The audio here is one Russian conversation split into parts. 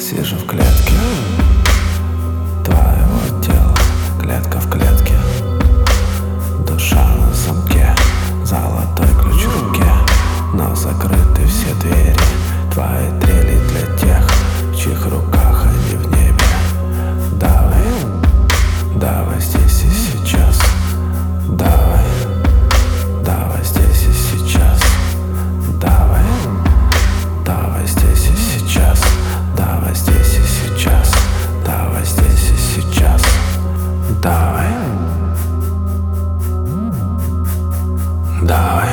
Сижу в клетке твоего тела, клетка в клетке, душа на замке, золотой ключ в руке, но закрыты все двери. Твои трели для тех, в чьих руках они в небе. Давай, давай здесь и сейчас. Давай, давай здесь и сейчас. Давай, давай здесь и сейчас. Давай здесь и сейчас. Давай здесь и сейчас. Давай, давай,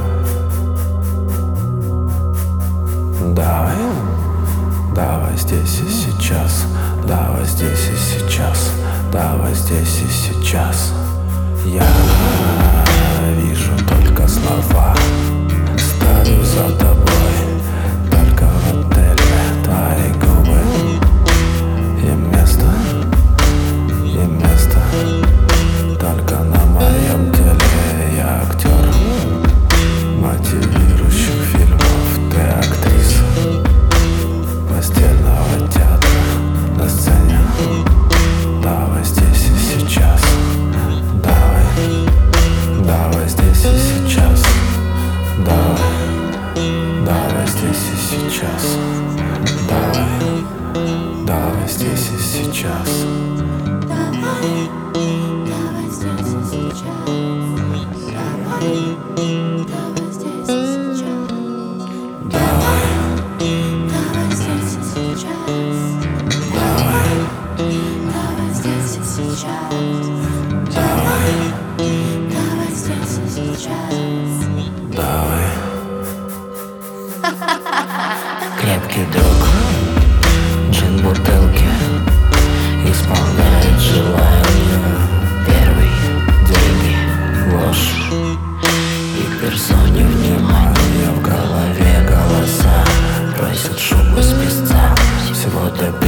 давай, давай здесь и сейчас. Давай здесь и сейчас. Давай здесь и сейчас. Я вижу только слова, стою за тобой, только в отеле твои губы. И место только на моем теле. Я актер мотивирующих фильмов, ты актриса постельного театра на сцене. Давай здесь и сейчас. Давай, давай здесь и сейчас. Давай, давай здесь и сейчас. Давай, давай здесь и сейчас. Давай, давай здесь и сейчас. Давай, давай здесь и сейчас. Давай, Давай здесь и сейчас. давай, Давай здесь и сейчас. давай, Давай здесь и сейчас. давай. Крепкий друг, джин бутылки, исполняет желание. Первый, деньги, ложь и персоне внимание. В голове голоса просят шубу с песца. Всего ты